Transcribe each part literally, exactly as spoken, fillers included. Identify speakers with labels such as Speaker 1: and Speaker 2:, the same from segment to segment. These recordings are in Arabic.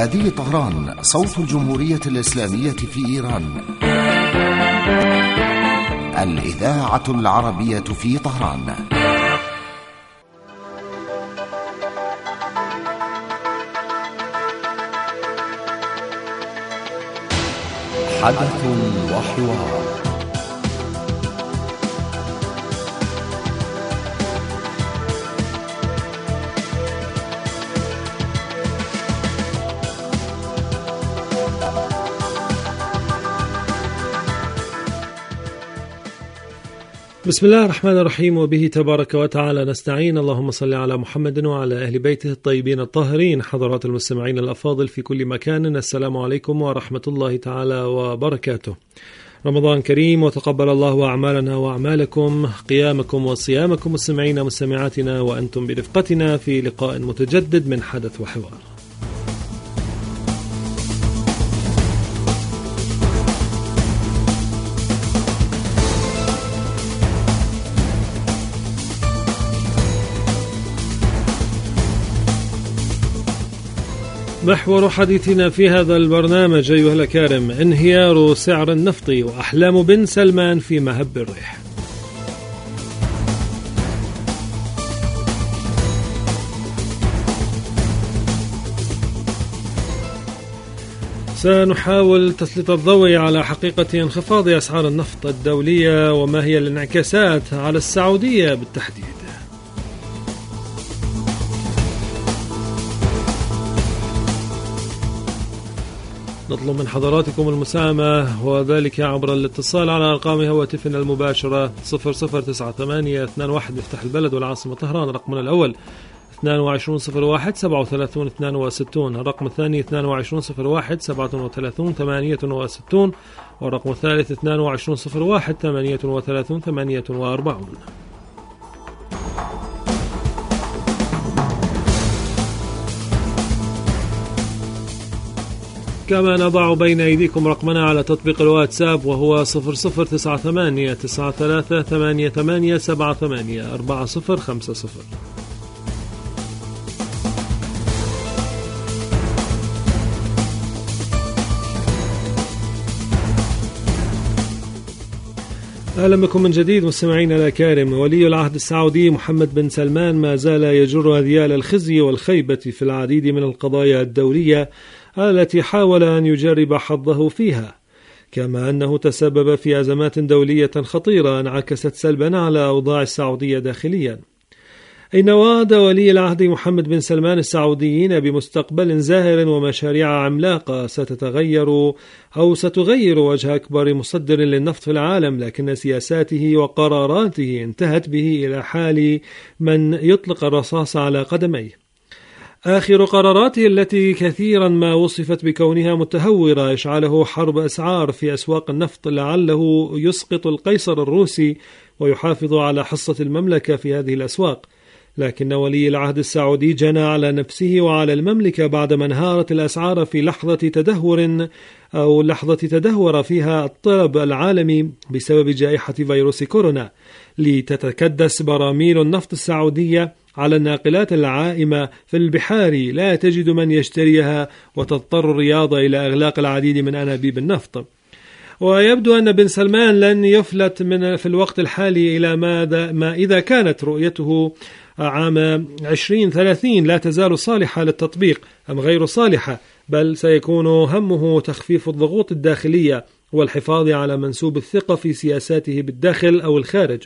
Speaker 1: هذه طهران، صوت الجمهورية الإسلامية في إيران. الإذاعة العربية في طهران. حدث وحوار.
Speaker 2: بسم الله الرحمن الرحيم، وبه تبارك وتعالى نستعين. اللهم صل على محمد وعلى أهل بيته الطيبين الطاهرين. حضرات المستمعين الأفاضل في كل مكان، السلام عليكم ورحمة الله تعالى وبركاته. رمضان كريم، وتقبل الله أعمالنا وأعمالكم، قيامكم وصيامكم مستمعين مستمعاتنا وأنتم برفقتنا في لقاء متجدد من حدث وحوار. محور حديثنا في هذا البرنامج أيها الأكارم: انهيار سعر النفط وأحلام بن سلمان في مهب الريح. سنحاول تسليط الضوء على حقيقة انخفاض أسعار النفط الدولية وما هي الانعكاسات على السعودية بالتحديد. نطلب من حضراتكم المساهمة وذلك عبر الاتصال على أرقام هواتفنا المباشرة صفر صفر تسعة ثمانية اثنان واحد مفتاح البلد والعاصمة طهران، رقمنا الأول اثنان وعشرين صفر واحد سبعة وثلاثين اثنان وستين، الرقم الثاني اثنان وعشرين صفر واحد سبعة وثلاثين ثمانية وستين، والرقم الثالث اثنان وعشرين صفر واحد ثمانية وثلاثين ثمانية وأربعين. كما نضع بين أيديكم رقمنا على تطبيق الواتساب، وهو صفر صفر تسعة ثمانية تسعة ثلاثة ثمانية ثمانية سبعة ثمانية أربعة صفر خمسة صفر. أهلا بكم من جديد مستمعينا الأكارم. ولي العهد السعودي محمد بن سلمان ما زال يجر أذيال الخزي والخيبة في العديد من القضايا الدولية التي حاول أن يجرب حظه فيها، كما أنه تسبب في أزمات دولية خطيرة انعكست سلبا على أوضاع السعودية داخليا. إن وعد ولي العهد محمد بن سلمان السعوديين بمستقبل زاهر ومشاريع عملاقة ستتغير أو ستغير وجه أكبر مصدر للنفط في العالم، لكن سياساته وقراراته انتهت به إلى حال من يطلق الرصاص على قدميه. آخر قراراته التي كثيرا ما وصفت بكونها متهورة إشعاله حرب أسعار في أسواق النفط لعله يسقط القيصر الروسي ويحافظ على حصة المملكة في هذه الأسواق، لكن ولي العهد السعودي جنى على نفسه وعلى المملكة بعدما انهارت الأسعار في لحظة تدهور أو لحظة تدهور فيها الطلب العالمي بسبب جائحة فيروس كورونا، لتتكدس براميل النفط السعودية على الناقلات العائمة في البحار لا تجد من يشتريها، وتضطر الرياض إلى إغلاق العديد من أنابيب النفط. ويبدو أن بن سلمان لن يفلت من في الوقت الحالي إلى ماذا ما إذا كانت رؤيته عام عشرين ثلاثين لا تزال صالحة للتطبيق أم غير صالحة، بل سيكون همه تخفيف الضغوط الداخلية والحفاظ على منسوب الثقة في سياساته بالداخل أو الخارج.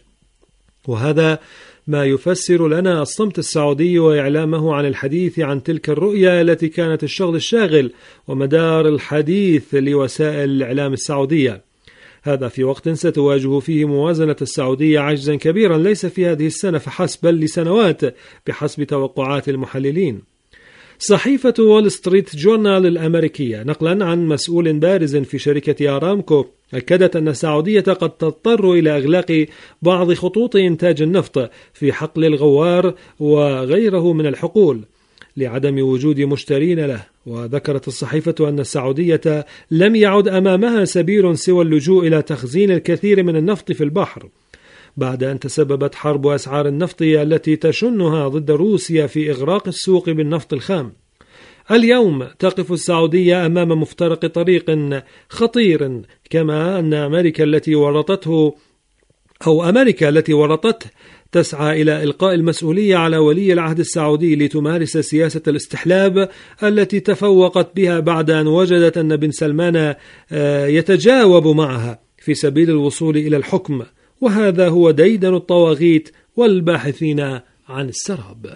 Speaker 2: وهذا ما يفسر لنا الصمت السعودي وإعلامه عن الحديث عن تلك الرؤية التي كانت الشغل الشاغل ومدار الحديث لوسائل الإعلام السعودية. هذا في وقت ستواجه فيه موازنة السعودية عجزا كبيرا، ليس في هذه السنة فحسب بل لسنوات بحسب توقعات المحللين. صحيفة وول ستريت جورنال الأمريكية نقلا عن مسؤول بارز في شركة أرامكو أكدت أن السعودية قد تضطر إلى إغلاق بعض خطوط إنتاج النفط في حقل الغوار وغيره من الحقول لعدم وجود مشترين له. وذكرت الصحيفة أن السعودية لم يعد أمامها سبيل سوى اللجوء إلى تخزين الكثير من النفط في البحر، بعد أن تسببت حرب أسعار النفط التي تشنها ضد روسيا في إغراق السوق بالنفط الخام. اليوم تقف السعودية أمام مفترق طريق خطير، كما أن أمريكا التي ورطته أو أمريكا التي ورطته تسعى إلى إلقاء المسؤولية على ولي العهد السعودي لتمارس سياسة الاستحلاب التي تفوقت بها بعد أن وجدت أن بن سلمان يتجاوب معها في سبيل الوصول إلى الحكم، وهذا هو ديدن الطواغيت والباحثين عن السراب.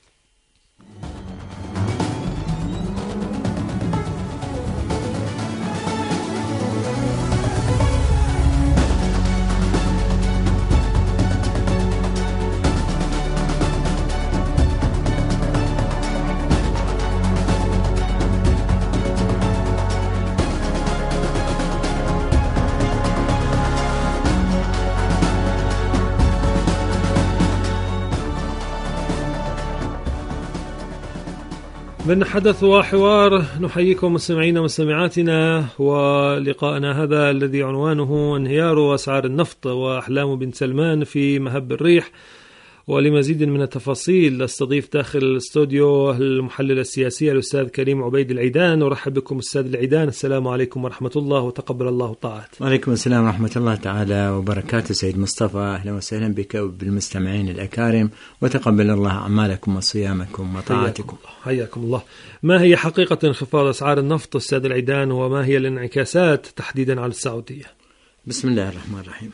Speaker 2: من حدث وحوار نحييكم مستمعينا ومستمعاتنا، ولقاءنا هذا الذي عنوانه انهيار أسعار النفط وأحلام بن سلمان في مهب الريح. ولمزيد من التفاصيل استضيف داخل الاستوديو المحلل السياسي الأستاذ كريم عبيد العيدان. ورحب بكم أستاذ العيدان، السلام عليكم ورحمة الله وتقبل الله الطاعات.
Speaker 3: وعليكم السلام ورحمة الله تعالى وبركاته. سيد مصطفى، أهلا وسهلا بك وبالمستمعين الأكارم، وتقبل الله أعمالكم وصيامكم وطاعتكم.
Speaker 2: حياكم الله. ما هي حقيقة انخفاض أسعار النفط أستاذ العيدان، وما هي الانعكاسات تحديدا على السعودية؟
Speaker 3: بسم الله الرحمن الرحيم.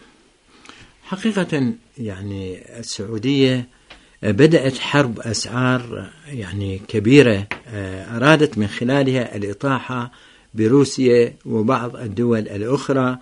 Speaker 3: حقيقة يعني السعودية بدأت حرب أسعار يعني كبيرة أرادت من خلالها الإطاحة بروسيا وبعض الدول الأخرى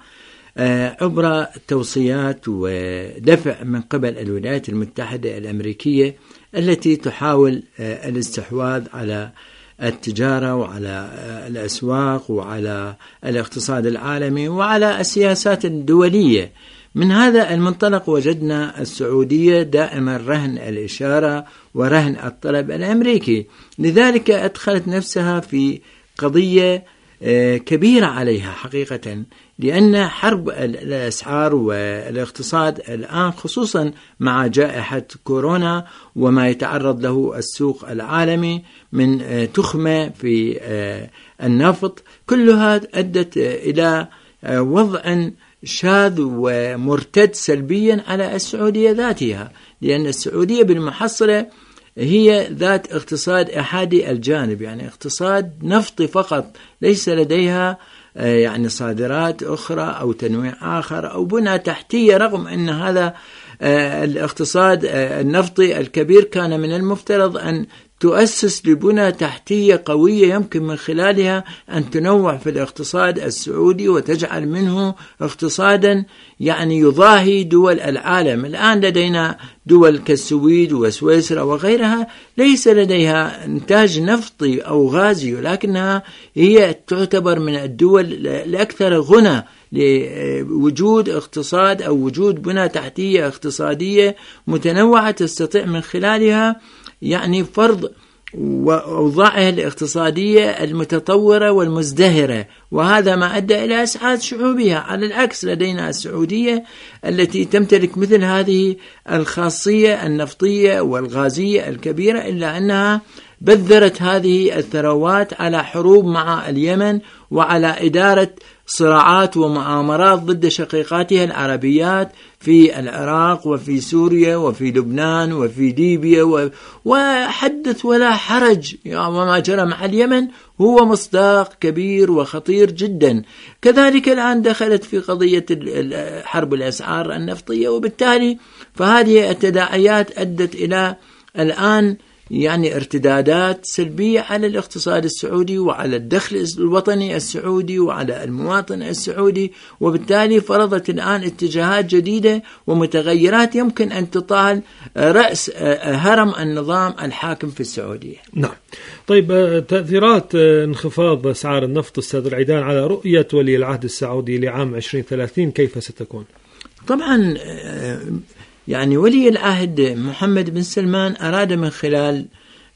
Speaker 3: عبر توصيات ودفع من قبل الولايات المتحدة الأمريكية التي تحاول الاستحواذ على التجارة وعلى الأسواق وعلى الاقتصاد العالمي وعلى السياسات الدولية. من هذا المنطلق وجدنا السعودية دائما رهن الإشارة ورهن الطلب الأمريكي، لذلك أدخلت نفسها في قضية كبيرة عليها حقيقة، لأن حرب الأسعار والاقتصاد الآن خصوصا مع جائحة كورونا وما يتعرض له السوق العالمي من تخمة في النفط، كلها أدت إلى وضع شاذ ومرتد سلبيا على السعودية ذاتها، لأن السعودية بالمحصلة هي ذات اقتصاد أحادي الجانب، يعني اقتصاد نفطي فقط، ليس لديها يعني صادرات أخرى أو تنويع آخر أو بنى تحتية، رغم أن هذا الاقتصاد النفطي الكبير كان من المفترض أن تؤسس لبنى تحتية قوية يمكن من خلالها أن تنوع في الاقتصاد السعودي وتجعل منه اقتصادا يعني يضاهي دول العالم. الآن لدينا دول كالسويد وسويسرا وغيرها ليس لديها إنتاج نفطي أو غازي، ولكنها هي تعتبر من الدول الأكثر غنى لوجود اقتصاد أو وجود بنى تحتية اقتصادية متنوعة تستطيع من خلالها يعني فرض وأوضاعها الاقتصادية المتطورة والمزدهرة، وهذا ما أدى إلى إسعاد شعوبها. على العكس لدينا السعودية التي تمتلك مثل هذه الخاصية النفطية والغازية الكبيرة، إلا أنها بذرت هذه الثروات على حروب مع اليمن وعلى إدارة صراعات ومؤامرات ضد شقيقاتها العربيات في العراق وفي سوريا وفي لبنان وفي ليبيا، وحدث ولا حرج، وما جرى مع اليمن هو مصداق كبير وخطير جدا. كذلك الآن دخلت في قضية حرب الأسعار النفطية، وبالتالي فهذه التداعيات أدت إلى الآن يعني ارتدادات سلبية على الاقتصاد السعودي وعلى الدخل الوطني السعودي وعلى المواطن السعودي، وبالتالي فرضت الآن اتجاهات جديدة ومتغيرات يمكن أن تطال رأس هرم النظام الحاكم في السعودية.
Speaker 2: نعم. طيب، تأثيرات انخفاض أسعار النفط أستاذ العيدان على رؤية ولي العهد السعودي لعام عشرين ثلاثين كيف ستكون؟
Speaker 3: طبعا يعني ولي العهد محمد بن سلمان أراد من خلال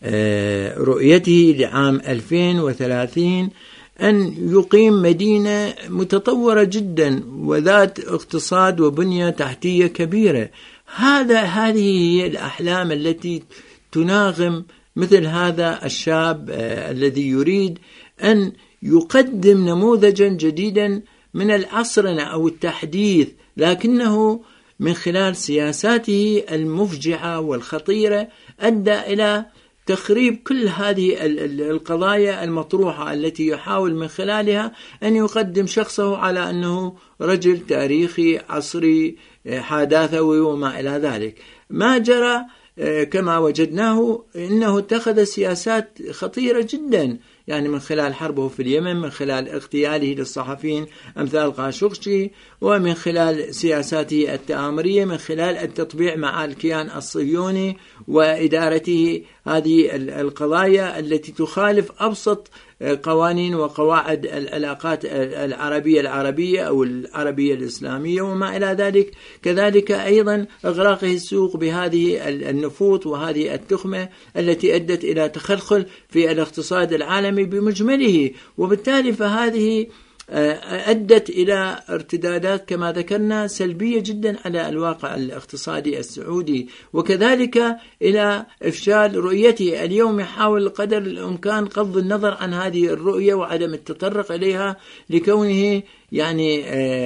Speaker 3: رؤيته لعام ألفين وثلاثين أن يقيم مدينة متطورة جدا وذات اقتصاد وبنية تحتية كبيرة. هذا هذه هي الأحلام التي تناغم مثل هذا الشاب الذي يريد أن يقدم نموذجا جديدا من العصرنة أو التحديث، لكنه من خلال سياساته المفجعة والخطيرة أدى إلى تخريب كل هذه القضايا المطروحة التي يحاول من خلالها أن يقدم شخصه على أنه رجل تاريخي عصري حداثوي وما إلى ذلك. ما جرى كما وجدناه إنه اتخذ سياسات خطيرة جدا، يعني من خلال حربه في اليمن، من خلال اغتياله للصحفيين أمثال قاشقجي، ومن خلال سياساته التآمرية، من خلال التطبيع مع الكيان الصهيوني وإدارته هذه القضايا التي تخالف أبسط قوانين وقواعد العلاقات العربية العربية أو العربية الإسلامية وما إلى ذلك. كذلك أيضا إغراقه السوق بهذه النفوذ وهذه التخمة التي أدت إلى تخلخل في الاقتصاد العالمي بمجمله، وبالتالي فهذه أدت إلى ارتدادات كما ذكرنا سلبية جدا على الواقع الاقتصادي السعودي، وكذلك إلى إفشال رؤيته. اليوم يحاول قدر الإمكان غض النظر عن هذه الرؤية وعدم التطرق إليها، لكونه يعني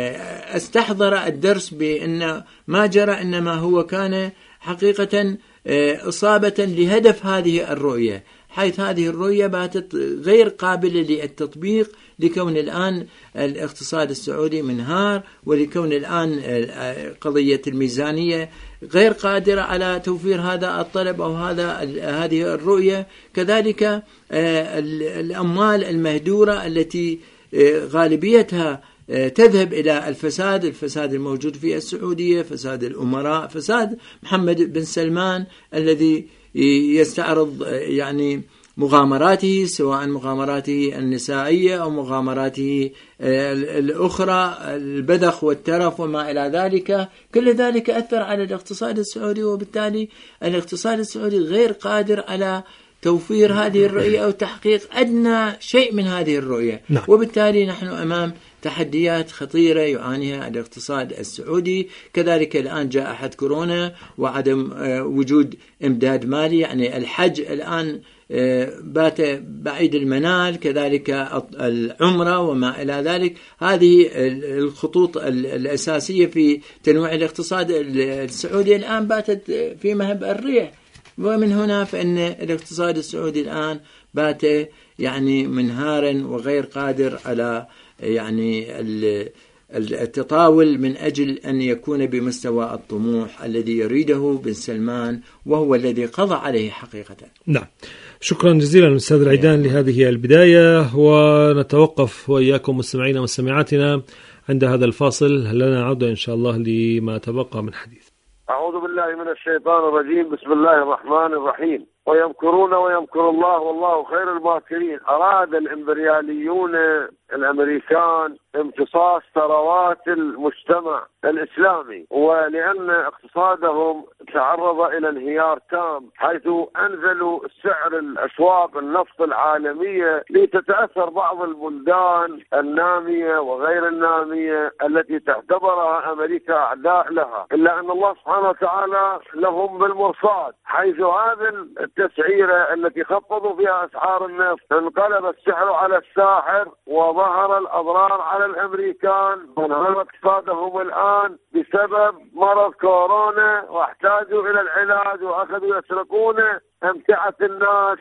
Speaker 3: استحضر الدرس بأن ما جرى إنما هو كان حقيقة إصابة لهدف هذه الرؤية، حيث هذه الرؤية باتت غير قابلة للتطبيق، لكون الآن الاقتصاد السعودي منهار، ولكون الآن قضية الميزانية غير قادرة على توفير هذا الطلب أو هذا هذه الرؤية. كذلك الأموال المهدورة التي غالبيتها تذهب إلى الفساد، الفساد الموجود في السعودية، فساد الأمراء، فساد محمد بن سلمان الذي يستعرض يعني مغامراته، سواء مغامراته النسائية أو مغامراته الأخرى، البذخ والترف وما إلى ذلك. كل ذلك أثر على الاقتصاد السعودي، وبالتالي الاقتصاد السعودي غير قادر على توفير هذه الرؤية أو تحقيق أدنى شيء من هذه الرؤية. نعم. وبالتالي نحن أمام تحديات خطيرة يعانيها الاقتصاد السعودي. كذلك الآن جائحة كورونا وعدم وجود إمداد مالي، يعني الحج الآن بات بعيد المنال، كذلك العمرة وما إلى ذلك. هذه الخطوط الأساسية في تنويع الاقتصاد السعودي الآن باتت في مهب الريح، ومن هنا فإن الاقتصاد السعودي الآن بات يعني منهارا وغير قادر على يعني التطاول من أجل أن يكون بمستوى الطموح الذي يريده بن سلمان، وهو الذي قضى عليه حقيقة.
Speaker 2: نعم، شكرا جزيلا أستاذ العيدان لهذه البداية، ونتوقف وإياكم مستمعينا ومستمعاتنا عند هذا الفاصل. لنا عودة إن شاء الله لما تبقى من حديث.
Speaker 4: أعوذ بالله من الشيطان الرجيم، بسم الله الرحمن الرحيم. ويمكرون ويمكر الله والله خير الماكرين. أراد الإمبرياليون الأمريكان امتصاص ثروات المجتمع الإسلامي، ولأن اقتصادهم تعرض إلى انهيار تام، حيث أنزلوا سعر الأسواق النفط العالمية لتتأثر بعض البلدان النامية وغير النامية التي تعتبرها أمريكا أعداء لها، إلا أن الله سبحانه وتعالى لهم بالمرصاد، حيث هذه التسعيرة التي خفضوا فيها أسعار النفط انقلب السحر على الساحر، وظهر الأضرار على الأمريكان، وانهار اقتصادهم الآن بسبب مرض كورونا، واحتاجوا إلى العلاج وأخذوا يسرقون أمتعة الناس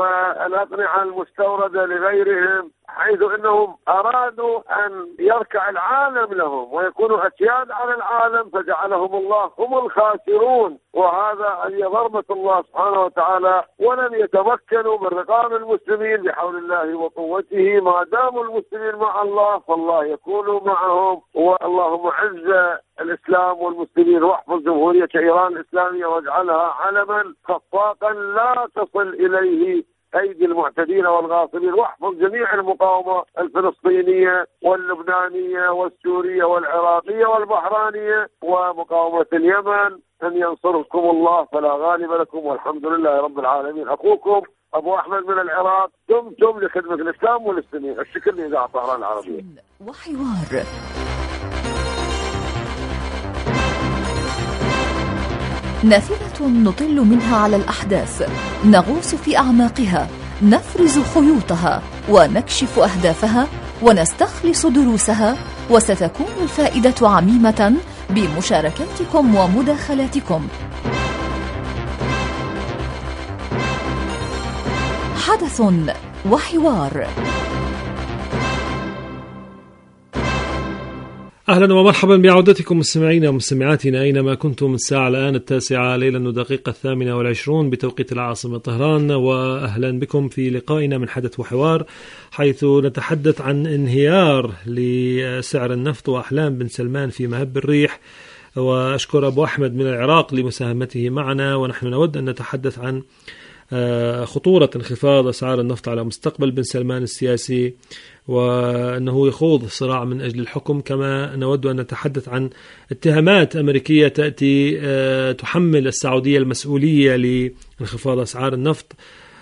Speaker 4: والأقنعة المستوردة لغيرهم، حيث أنهم أرادوا أن يركع العالم لهم ويكونوا أسياد على العالم، فجعلهم الله هم الخاسرون. وهذا هي ضربة الله سبحانه وتعالى، ولم يتمكنوا من رقاب المسلمين بحول الله وقوته. ما داموا المسلمين مع الله فالله يكون معهم. واللهم عز الإسلام والمسلمين، واحفظ جمهورية إيران الإسلامية واجعلها علما خفاقا لا تصل إليه أيدي المعتدين والغاصبين، واحفظ جميع المقاومة الفلسطينية واللبنانية والسورية والعراقية والبحرانية ومقاومة اليمن. أن ينصركم الله فلا غالب لكم، والحمد لله رب العالمين. أخوكم أبو أحمد من العراق، دمتم لخدمة الإسلام والمسلمين. الشكر لإذاعة طهران العربية.
Speaker 5: وحوار. نافذة نطل منها على الأحداث، نغوص في أعماقها، نفرز خيوطها ونكشف أهدافها ونستخلص دروسها، وستكون الفائدة عميمة بمشاركاتكم ومداخلاتكم. حدث وحوار.
Speaker 2: أهلا ومرحبا بعودتكم مستمعينا ومستمعاتنا أينما كنتم. الساعة الآن التاسعة ليلا ودقيقة الثامنة والعشرون بتوقيت العاصمة طهران، وأهلا بكم في لقائنا من حدث وحوار، حيث نتحدث عن انهيار لسعر النفط وأحلام بن سلمان في مهب الريح. وأشكر أبو أحمد من العراق لمساهمته معنا، ونحن نود أن نتحدث عن خطورة انخفاض أسعار النفط على مستقبل بن سلمان السياسي، وأنه يخوض صراع من أجل الحكم. كما نود أن نتحدث عن اتهامات أمريكية تأتي تحمل السعودية المسؤولية لانخفاض أسعار النفط،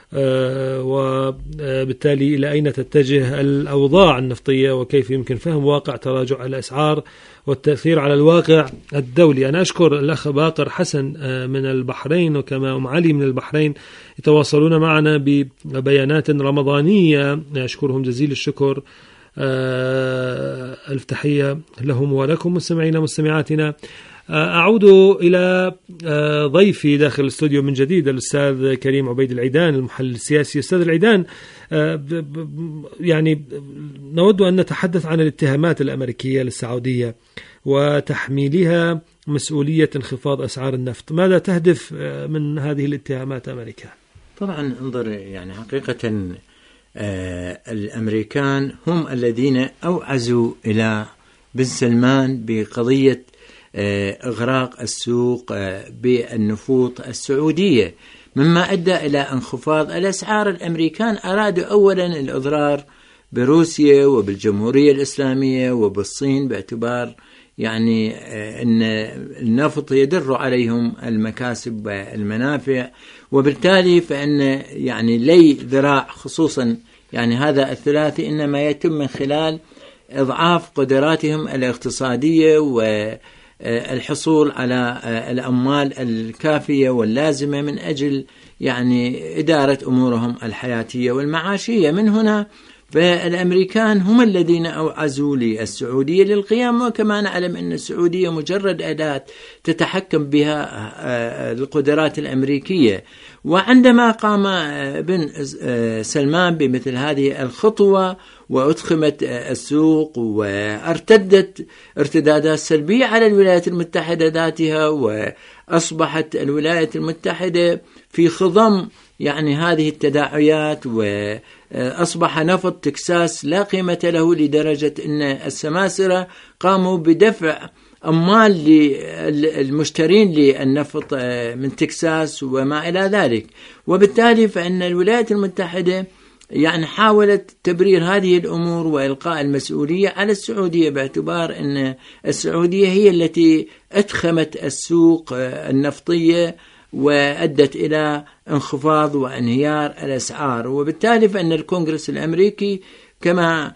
Speaker 2: وبالتالي إلى أين تتجه الأوضاع النفطية وكيف يمكن فهم واقع تراجع الأسعار والتأثير على الواقع الدولي. أنا أشكر الأخ باقر حسن من البحرين وكما أم علي من البحرين يتواصلون معنا ببيانات رمضانية، أشكرهم جزيل الشكر. ألف تحية لهم ولكم مستمعينا مستمعاتنا. أعود إلى ضيفي داخل الاستوديو من جديد الأستاذ كريم عبيد العيدان المحلل السياسي. أستاذ العيدان، يعني نود أن نتحدث عن الاتهامات الأمريكية للسعودية وتحميلها مسؤولية انخفاض أسعار النفط. ماذا تهدف من هذه الاتهامات أمريكا؟
Speaker 3: طبعا انظر، يعني حقيقة آه الأمريكان هم الذين أوعزوا إلى بن سلمان بقضية إغراق السوق بالنفوط السعودية، مما أدى إلى انخفاض الأسعار. الأمريكان أرادوا أولا الإضرار بروسيا وبالجمهورية الإسلامية وبالصين، باعتبار يعني أن النفط يدر عليهم المكاسب والمنافع، وبالتالي فإن يعني لي ذراع خصوصا يعني هذا الثلاثي إنما يتم من خلال إضعاف قدراتهم الاقتصادية و الحصول على الأموال الكافية واللازمة من أجل يعني إدارة أمورهم الحياتية والمعاشية. من هنا فالأمريكان هم الذين أوعزوا للسعودية للقيام، وكما نعلم أن السعودية مجرد أداة تتحكم بها القدرات الأمريكية. وعندما قام بن سلمان بمثل هذه الخطوة وأدخمت السوق وارتدت ارتدادات سلبية على الولايات المتحدة ذاتها، وأصبحت الولايات المتحدة في خضم يعني هذه التداعيات، وأصبح نفط تكساس لا قيمة له، لدرجة أن السماسرة قاموا بدفع أموال للمشترين للنفط من تكساس وما إلى ذلك. وبالتالي فإن الولايات المتحدة يعني حاولت تبرير هذه الأمور وإلقاء المسؤولية على السعودية، باعتبار أن السعودية هي التي أدخمت السوق النفطية وأدت إلى انخفاض وانهيار الأسعار. وبالتالي فإن الكونغرس الأمريكي كما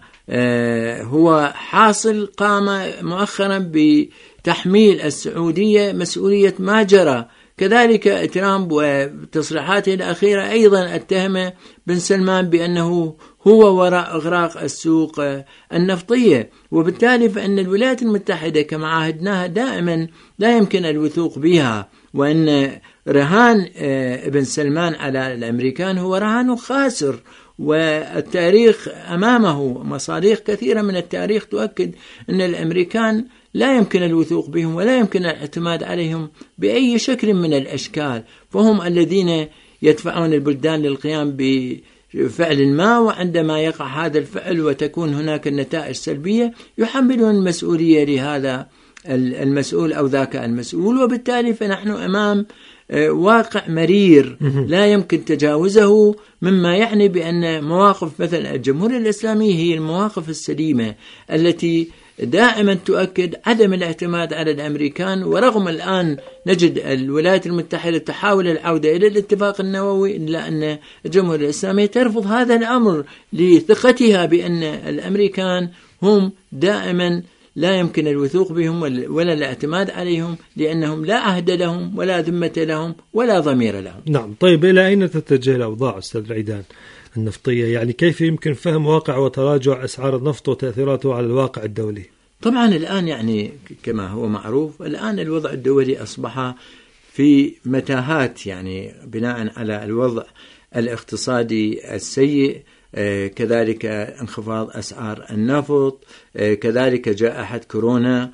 Speaker 3: هو حاصل قام مؤخرا بتحميل السعودية مسؤولية ما جرى. كذلك ترامب وتصريحاته الأخيرة أيضا اتهم بن سلمان بأنه هو وراء إغراق السوق النفطية. وبالتالي فإن الولايات المتحدة كما عاهدناها دائما لا يمكن الوثوق بها، وأن رهان ابن سلمان على الأمريكان هو رهان خاسر، والتاريخ أمامه مصادر كثيرة من التاريخ تؤكد أن الأمريكان لا يمكن الوثوق بهم ولا يمكن الاعتماد عليهم بأي شكل من الأشكال، فهم الذين يدفعون البلدان للقيام بفعل ما، وعندما يقع هذا الفعل وتكون هناك النتائج سلبية يحملون المسؤولية لهذا المسؤول أو ذاك المسؤول. وبالتالي فنحن أمام واقع مرير لا يمكن تجاوزه، مما يعني بأن مواقف مثل الجمهورية الإسلامية هي المواقف السليمة التي دائما تؤكد عدم الاعتماد على الأمريكان. ورغم الآن نجد الولايات المتحدة تحاول العودة إلى الاتفاق النووي، إلا أن الجمهورية الإسلامية ترفض هذا الأمر لثقتها بأن الأمريكان هم دائما لا يمكن الوثوق بهم ولا الاعتماد عليهم، لأنهم لا عهد لهم ولا ذمة لهم ولا ضمير لهم.
Speaker 2: نعم. طيب إلى أين تتجه الأوضاع أستاذ عيدان النفطية؟ يعني كيف يمكن فهم واقع وتراجع أسعار النفط وتأثيراته على الواقع الدولي؟
Speaker 3: طبعا الآن يعني كما هو معروف، الآن الوضع الدولي أصبح في متاهات، يعني بناء على الوضع الاقتصادي السيء، كذلك انخفاض أسعار النفط، كذلك جائحة كورونا،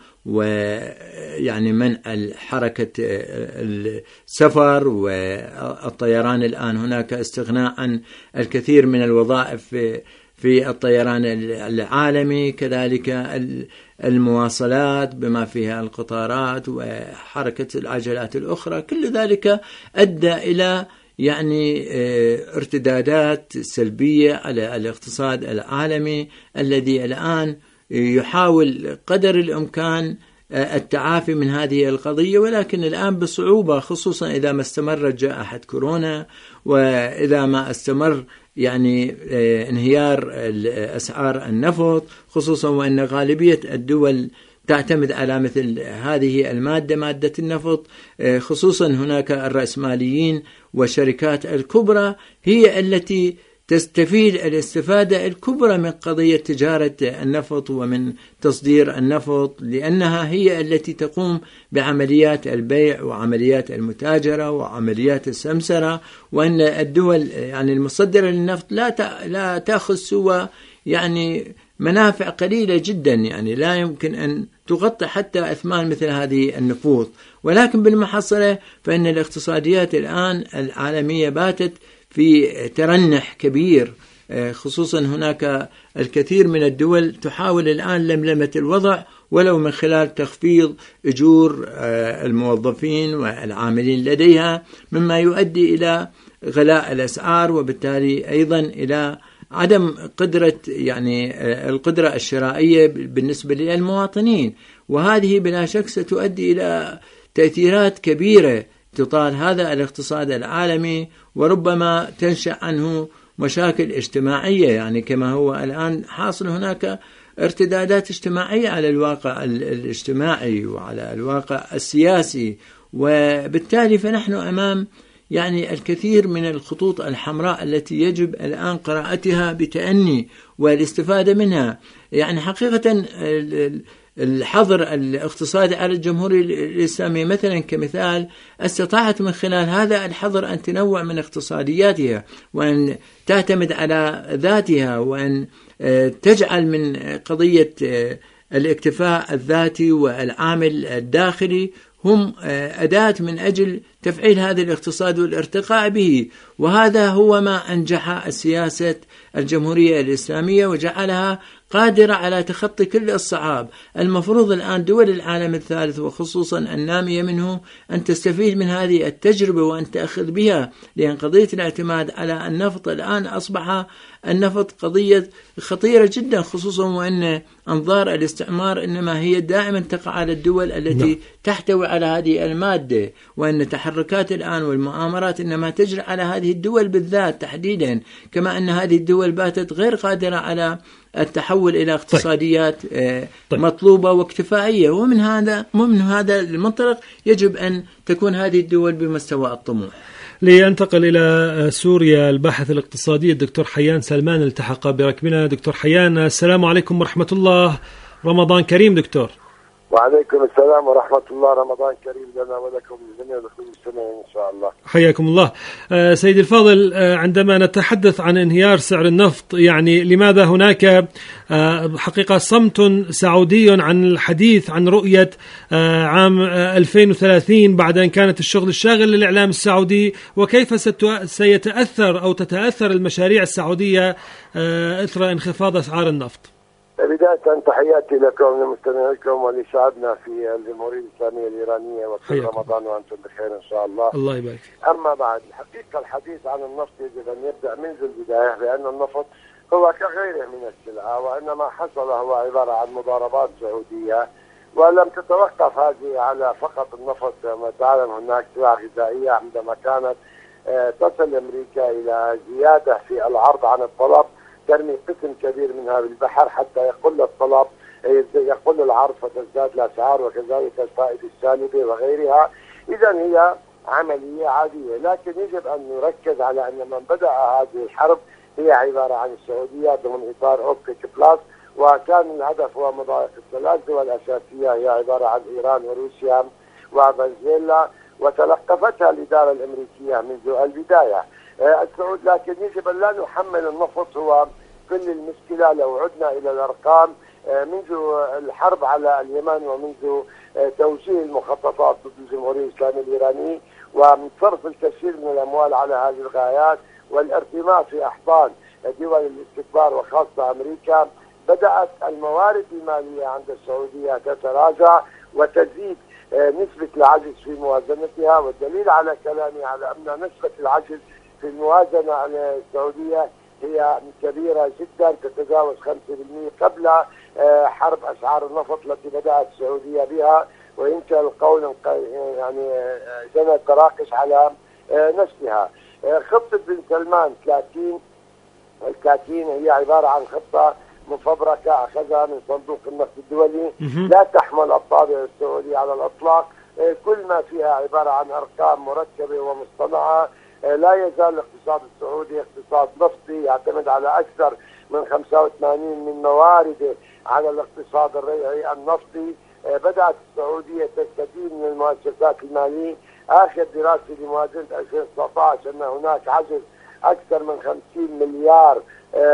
Speaker 3: ويعني منع حركة السفر والطيران. الآن هناك استغناء عن الكثير من الوظائف في الطيران العالمي، كذلك المواصلات بما فيها القطارات وحركة العجلات الأخرى. كل ذلك أدى إلى يعني ارتدادات سلبية على الاقتصاد العالمي الذي الآن يحاول قدر الإمكان التعافي من هذه القضية، ولكن الآن بصعوبة، خصوصا إذا ما استمرت جائحة كورونا، وإذا ما استمر يعني انهيار أسعار النفط، خصوصا وأن غالبية الدول تعتمد على مثل هذه المادة، مادة النفط، خصوصا هناك الرأسماليين والشركات الكبرى هي التي تستفيد الاستفادة الكبرى من قضية تجارة النفط ومن تصدير النفط، لأنها هي التي تقوم بعمليات البيع وعمليات المتاجرة وعمليات السمسرة، وأن الدول يعني المصدرة للنفط لا لا تأخذ سوى يعني منافع قليلة جدا، يعني لا يمكن أن تغطي حتى أثمان مثل هذه النفوذ. ولكن بالمحصلة فإن الاقتصاديات الآن العالمية باتت في ترنح كبير، خصوصا هناك الكثير من الدول تحاول الآن لملمة الوضع ولو من خلال تخفيض أجور الموظفين والعاملين لديها، مما يؤدي إلى غلاء الأسعار، وبالتالي أيضا إلى عدم قدرة يعني القدرة الشرائية بالنسبة للمواطنين. وهذه بلا شك ستؤدي إلى تأثيرات كبيرة تطال هذا الاقتصاد العالمي، وربما تنشأ عنه مشاكل اجتماعية، يعني كما هو الآن حاصل هناك ارتدادات اجتماعية على الواقع الاجتماعي وعلى الواقع السياسي. وبالتالي فنحن أمام يعني الكثير من الخطوط الحمراء التي يجب الآن قراءتها بتأني والاستفادة منها. يعني حقيقة الحظر الاقتصادي على الجمهورية الإسلامية مثلا كمثال استطاعت من خلال هذا الحظر أن تنوع من اقتصادياتها، وأن تعتمد على ذاتها، وأن تجعل من قضية الاكتفاء الذاتي والعامل الداخلي هم أداة من أجل تفعيل هذا الاقتصاد والارتقاء به. وهذا هو ما أنجح السياسة الجمهورية الإسلامية وجعلها قادرة على تخطي كل الصعاب. المفروض الآن دول العالم الثالث وخصوصا النامية منه أن تستفيد من هذه التجربة وأن تأخذ بها، لأن قضية الاعتماد على النفط الآن أصبح النفط قضية خطيرة جدا، خصوصا وأن أنظار الاستعمار إنما هي دائما تقع على الدول التي لا. تحتوي على هذه المادة، وأن تحركات الآن والمؤامرات إنما تجري على هذه الدول بالذات تحديدا، كما أن هذه الدول باتت غير قادرة على التحول إلى اقتصاديات طيب. طيب. مطلوبة واكتفائية. ومن هذا ومن هذا المنطلق يجب أن تكون هذه الدول بمستوى الطموح.
Speaker 2: لينتقل إلى سوريا الباحث الاقتصادي الدكتور حيان سلمان التحق بركبنا. دكتور حيان، السلام عليكم ورحمة الله، رمضان كريم. دكتور.
Speaker 4: وعليكم السلام ورحمة الله، رمضان كريم لنا ولكم الجميع ولكل السنة إن شاء الله.
Speaker 2: حياكم الله. آه سيدي الفاضل، آه عندما نتحدث عن انهيار سعر النفط، يعني لماذا هناك آه حقيقة صمت سعودي عن الحديث عن رؤية آه عام آه ألفين وثلاثين بعد أن كانت الشغل الشاغل للإعلام السعودي، وكيف سيتأثر أو تتأثر المشاريع السعودية آه إثر انخفاض أسعار النفط؟
Speaker 4: بداية تحياتي لكم لمستمعيكم ولشعبنا في الجمهورية الإسلامية الإيرانية، وكل رمضان وأنتم بخير إن شاء الله.
Speaker 2: الله يبارك.
Speaker 4: أما بعد، الحقيقة الحديث عن النفط يجب أن يبدأ منذ البداية، لأن النفط هو كغيره من السلعة، وإنما حصل هو عبارة عن مضاربات سعودية، ولم تتوقف هذه على فقط النفط. كما تعلم هناك سلع غذائية عندما كانت تصل أمريكا إلى زيادة في العرض عن الطلب ترمي قسم كبير منها بالبحر حتى يقل الطلب، يقل العرض فتزداد الأسعار، وكذلك الفائدة السالبة وغيرها. إذا هي عملية عادية، لكن يجب أن نركز على أن من بدأ هذه الحرب هي عبارة عن السعودية ضمن إطار أوبك بلس، وكان الهدف هو مضايقة الثلاث دول الأساسية هي عبارة عن إيران وروسيا وفنزويلا، وتلقفتها الإدارة الأمريكية منذ البداية. السعود لكن يجب أن لا نحمل النفط هو كل المشكلة. لو عدنا إلى الأرقام منذ الحرب على اليمن ومنذ توجيه المخططات ضد الجمهورية الإسلامية الإيرانية ومن صرف الكثير من الأموال على هذه الغايات والارتماء في أحضان دول الاستكبار وخاصة أمريكا، بدأت الموارد المالية عند السعودية تتراجع وتزيد نسبة العجز في موازنتها. والدليل على كلامي على أن نسبة العجز في الموازنة السعودية هي كبيرة جدا، تتجاوز خمسة بالمئة قبل حرب أسعار النفط التي بدأت السعودية بها، ويمكن القول يعني جنت تراكش على نفسها. خطة بن سلمان ثلاثين الثلاثين هي عبارة عن خطة مفبركة أخذها من صندوق النقد الدولي، لا تحمل الطابع السعودي على الإطلاق، كل ما فيها عبارة عن أرقام مركبة ومصطنعة. لا يزال الاقتصاد السعودي اقتصاد نفطي يعتمد على أكثر من خمسة وثمانين من موارده على الاقتصاد الريعي النفطي. بدأت السعودية تستفيد من المؤسسات المالية. آخر دراسة لموازنة ألفين وتسعة عشر أن هناك عجز أكثر من خمسين مليار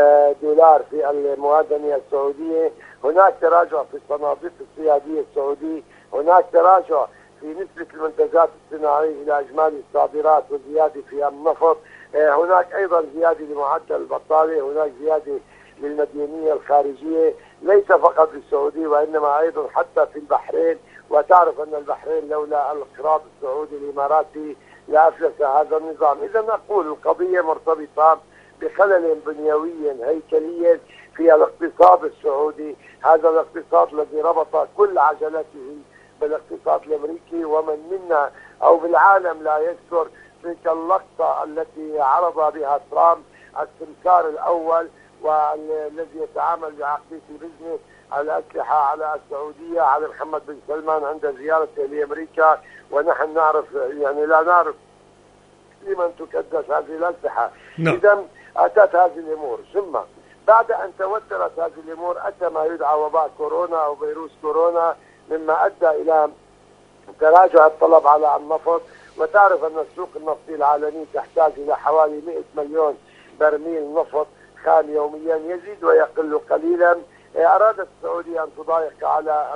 Speaker 4: دولار في الموازنة السعودية. هناك تراجع في الصناديق السيادية السعودية، هناك تراجع في نسبة المنتجات الصناعية إلى إجمالي الصادرات وزيادة في النفط. هناك أيضا زيادة لمعدل البطالة، هناك زيادة للمديونية الخارجية ليس فقط في السعودية وإنما أيضا حتى في البحرين. وتعرف أن البحرين لولا الاقتراض السعودي الإماراتي لأفلس هذا النظام. إذا نقول القضية مرتبطة بخلل بنيوي هيكلي في الاقتصاد السعودي، هذا الاقتصاد الذي ربط كل عجلته بالاقتصاد الأمريكي، ومن منا أو بالعالم لا يذكر تلك اللقطة التي عرض بها ترامب السمسار الأول والذي يتعامل بعقلية البزنس الأسلحة على السعودية على محمد بن سلمان عند زيارته لأمريكا، ونحن نعرف يعني لا نعرف لمن تكدس هذه الأسلحة.
Speaker 2: no.
Speaker 4: إذا أتت هذه الأمور، ثم بعد أن توترت هذه الأمور أتى ما يدعى وباء كورونا أو فيروس كورونا، مما أدى إلى تراجع الطلب على النفط. وتعرف أن السوق النفطي العالمي تحتاج إلى حوالي مئة مليون برميل نفط خام يوميا، يزيد ويقل قليلا. أرادت السعودية أن تضايق على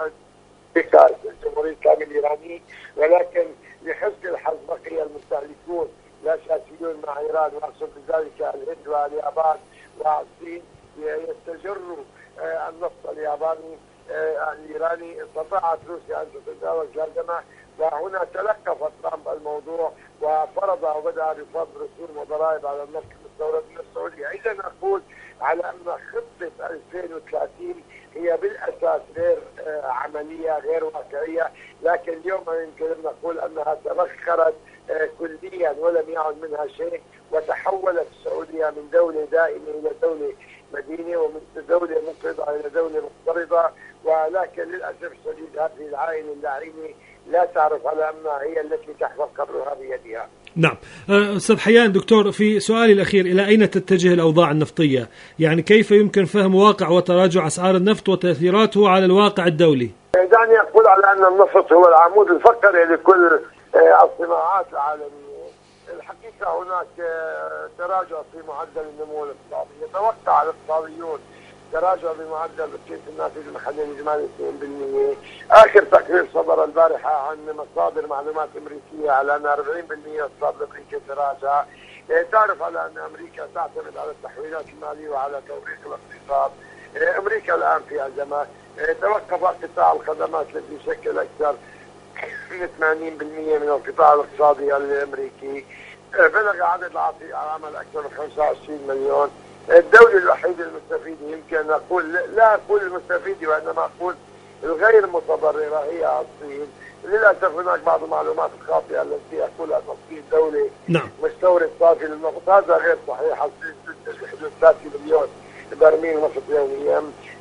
Speaker 4: الجمهورية الإسلامية الإيرانية، ولكن لحسن الحظ بقي المستهلكون لا شاسيون مع إيران، وأقصد بذلك الهند واليابان والصين يستجروا النفط الياباني الإيراني. استطاعت روسيا أن تتجاوز لازمة، وهنا تلقف ترامب الموضوع وفرض وبدأ بفرض رسوم وضرائب على النفط المستورد من السعودية. إذا نقول على أن خطة ألفين وثلاثين هي بالأساس غير عملية غير واقعية، لكن اليوم يمكن نقول أنها تبخرت كليا ولم يعد منها شيء، وتحولت السعودية من دولة دائمة إلى دولة مدينة، ومن دولة مقرضة إلى دولة مقترضة. ولكن للأسف الشديد هذه العائلة اللعينة لا تعرف على أنها هي التي تحفظ قبرها بيدها.
Speaker 2: نعم أستاذ حيان، دكتور، في سؤالي الأخير، إلى أين تتجه الأوضاع النفطية؟ يعني كيف يمكن فهم واقع وتراجع أسعار النفط وتأثيراته على الواقع الدولي؟
Speaker 4: دعني أقول على أن النفط هو العمود الفقري لكل الصناعات العالمية. الحقيقة هناك تراجع في معدل النمو الاقتصادي، يتوقع الاقتصاديون تراجع بمعدل الكيس الناتج المحلي الإجمالي اثنين بالمئة. آخر تقرير صدر البارحة عن مصادر معلومات أمريكية على أن أربعين بالمئة الاقتصاد الأمريكي تراجع. تعرف على أن أمريكا تعتمد على التحويلات المالية وعلى توريق الاقتصاد. أمريكا الآن في أزمة. توقف قطاع الخدمات الذي يشكل أكثر من ثمانين بالمئة من القطاع الاقتصادي الأمريكي. بلغ عدد العمل أكثر من خمسة وعشرين مليون. الدولة الوحيدة المستفيدة يمكن نقول لا أقول المستفيدة وإنما أقول الغير متضررة هي الصين. للأسف هناك بعض المعلومات الخاطئة التي يقول أن الصين دولة
Speaker 2: نعم.
Speaker 4: مستورد صافي للنفط، هذا غير صحيح. الصين تنتج بحدود ثلاثة مليون برميل نفط يوميا.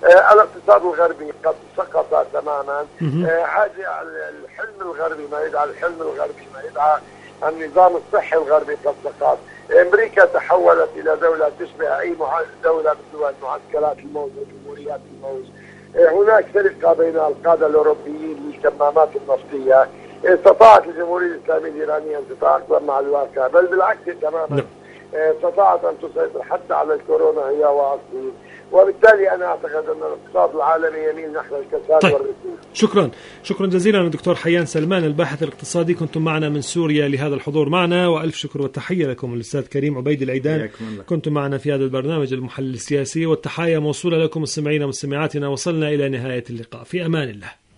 Speaker 4: الاقتصاد الغربي قد سقط تماما. هذا الحلم الغربي ما يدعى الحلم الغربي ما يدعى النظام الصحي الغربي قد سقط. امريكا تحولت الى دوله تشبه اي دوله من دول معسكرات الموز وجمهوريات الموز. هناك سرقه بين القاده الاوروبيين للكمامات النفطيه. استطاعت الجمهوريه الاسلاميه الايرانيه ان تتاقلم مع الواقع، بل بالعكس تماما استطاعت ان تسيطر حتى على الكورونا هي واصلين، وبالتالي انا اعتقد ان الاقتصاد العالمي يميل نحو الكساد
Speaker 2: طيب.
Speaker 4: والركود.
Speaker 2: شكرا شكرا جزيلا الدكتور حيان سلمان الباحث الاقتصادي، كنتم معنا من سوريا لهذا الحضور معنا، والف شكر والتحيه لكم الاستاذ كريم عبيد العيدان، كنتم معنا في هذا البرنامج المحلل السياسي، والتحايا موصوله لكم مستمعينا ومستمعاتنا. وصلنا الى نهايه اللقاء، في امان الله.